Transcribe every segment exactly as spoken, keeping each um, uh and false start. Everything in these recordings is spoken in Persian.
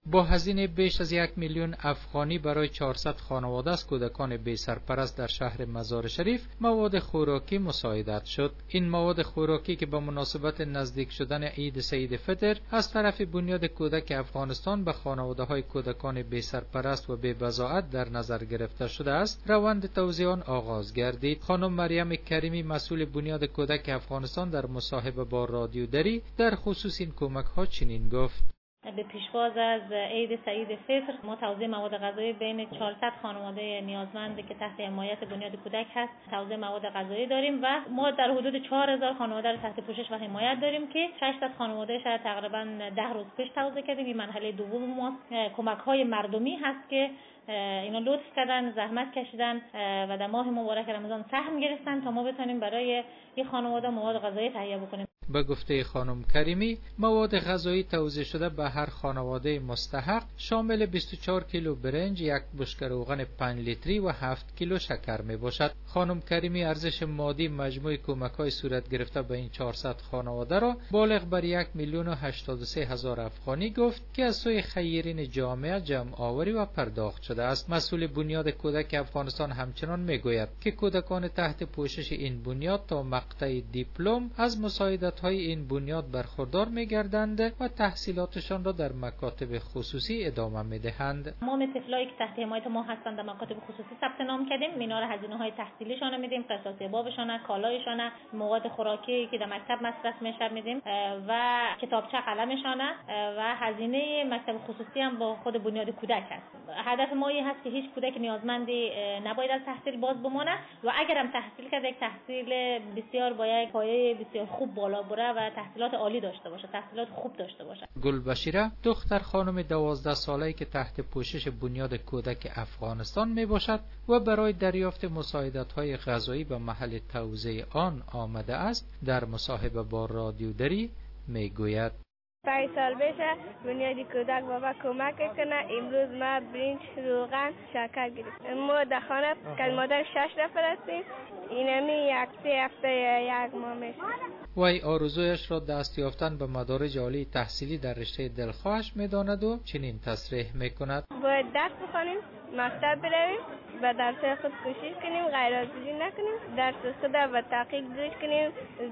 با هزینه بیش از یک میلیون افغانی برای چهارصد خانواده از کودکان بی سرپرست در شهر مزار شریف مواد خوراکی مساعدت شد. این مواد خوراکی که به مناسبت نزدیک شدن عید سعید فطر از طرف بنیاد کودک افغانستان به خانواده‌های کودکان بی سرپرست و بی بضاعت در نظر گرفته شده است، روند توزیع آن آغاز گردید. خانم مریم کریمی مسئول بنیاد کودک افغانستان در مصاحبه با رادیو دری در خصوص این کمک‌ها چنین گفت: به پیشواز از عید سعید فطر ما توزیع مواد غذایی بین چهارصد خانواده نیازمند که تحت حمایت بنیاد کودک هست توزیع مواد غذایی داریم و ما در حدود چهار هزار خانواده رو تحت پوشش و حمایت داریم که ششصد خانواده شاید تقریبا ده روز پیش توزیع کردیم. این مرحله دوم ما کمک‌های مردمی هست که اینا لطف کردن، زحمت کشیدن و در ماه مبارک رمضان سهم گرفتن تا ما بتونیم برای این خانواده مواد غذایی تهیه بکنیم. به گفته خانم کریمی، مواد غذایی توزیع شده به هر خانواده مستحق شامل بیست و چهار کیلو برنج، یک بشکه روغن پنج لیتری و هفت کیلو شکر می باشد. خانم کریمی ارزش مادی مجموع کمک‌های صورت گرفته به این چهارصد خانواده را بالغ بر یک میلیون و هشتاد و سه هزار افغانی گفت که از سوی خیرین جامعه جمع آوری و پرداخت شده است. مسئول بنیاد کودک افغانستان همچنان می گوید که کودکان تحت پوشش این بنیاد تا مقطع دیپلم از مساعدت های این بنیاد برخوردار می‌گردند و تحصیلاتشان را در مکاتب خصوصی ادامه می‌دهند. ما طفلایی که تحت حمایت ما هستند در مکاتب خصوصی ثبت نام کردیم، اینا را هزینه‌های تحصیلیشان میدیم، قساط بابشان، کالایشان، مواد خوراکی که در مکتب مصرف میشه میدیم و کتابچه قلمشان و هزینه مکتب خصوصی هم با خود بنیاد کودک هست. هدف ما این هست که هیچ کودک نیازمندی نباید از تحصیل باز بمانه و اگر هم تحصیل کرده یک تحصیل بسیار با یک پایه بسیار خوب بالا بره و تحصیلات عالی داشته باشه، تحصیلات خوب داشته باشه. گلبشیره دختر خانم دوازده ساله‌ای که تحت پوشش بنیاد کودک افغانستان می باشد و برای دریافت مساعدت‌های غذایی به محل توزیع آن آمده است، در مصاحبه با رادیو دری می گوید: پنج سال بشه بنیاد کودک بابا کمک کنه. امروز ما برنج، روغن، شکر گرفتیم. ما در خانه که مادر شش نفر هستیم. اینمی یک سه هفته یک ماه میشه. وی آرزویش را دست یافتن به مدارج عالی تحصیلی در رشته دلخواهش می‌داند و چنین تصریح می‌کند: باید درس بخونیم، مکتب برویم، به درس خود کوشش کنیم، غیرحاضری نکنیم، درس خود و تحقیق گوش کنیم،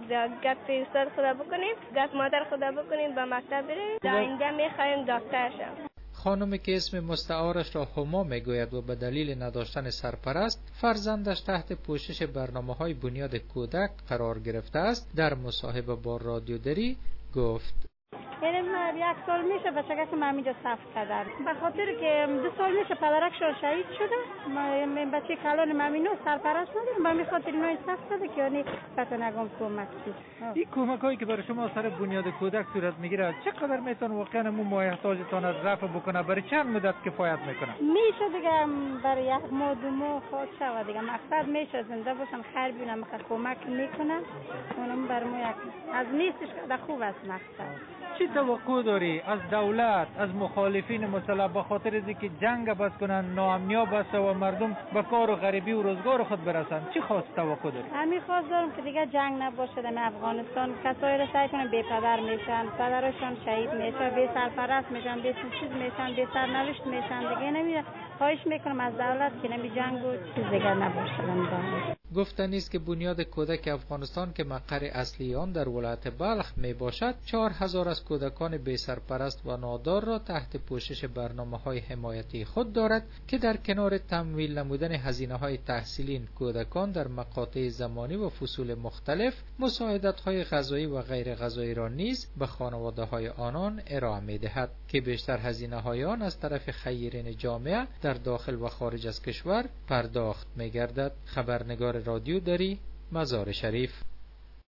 گپ استاد خود بکنیم، گپ مادر خود بکنیم، به مکتب برویم. در اینجا می‌خوایم دکتر شویم. خانمی که اسم مستعارش را هما میگوید و به دلیل نداشتن سرپرست فرزندش تحت پوشش برنامه‌های بنیاد کودک قرار گرفته است، در مصاحبه با رادیو دری گفت: یعنی یک سال میشه بچگی که من اینجا صف کردم، به خاطر که دو سال میشه پدرکشون شهید شده. من بچه کلان مامینو سرپرست ندارم، من به خاطر اینو صف کرده که یعنی بتونم کمک کنم. این کمکایی که برای شما سر بنیاد کودک صورت میگیره چقدر میتونه واقعا مو محتاجتان از رفع بکنه؟ برای چند مدت کفایت میکنه؟ میشه دیگه برای یک ماه دو ماه خود شود دیگه. مقصد میشه زنده باشن، خیر ببینم که کمک میکنن، اونم برای ما یک از نیستش که خوب است. مقصد چی توقع داری از دولت، از مخالفین مسلح به خاطر از اینکه جنگ بس کنن، ناامنی بس و مردم به کار و غریبی و روزگار خود برسن؟ چی خواست توقع داری؟ همین خواست دارم که دیگه جنگ نباشه در افغانستان. کسایی را سعی کنن بی پدر میشن، پدرشون شهید میشن، بی سرپرست میشن، بی چیز میشن، بی سرنوشت میشن. دیگه نمیره. خواهش میکنم از دولت که نمی جنگ و چیز دیگه نباشه. گفتنی است که بنیاد کودک افغانستان که مقر اصلی آن در ولایت بلخ می باشد، چهار هزار از کودکان بی سرپرست و نادار را تحت پوشش برنامه‌های حمایتی خود دارد که در کنار تمویل نمودن هزینه‌های تحصیلی این کودکان در مقاطع زمانی و فصول مختلف مساعدت‌های غذایی و غیر غذایی را نیز به خانواده‌های آنان ارائه می‌دهد که بیشتر هزینه‌های آن از طرف خیرین جامعه در داخل و خارج از کشور پرداخت می‌گردد. خبرنگار رادیو دری، مزار شریف.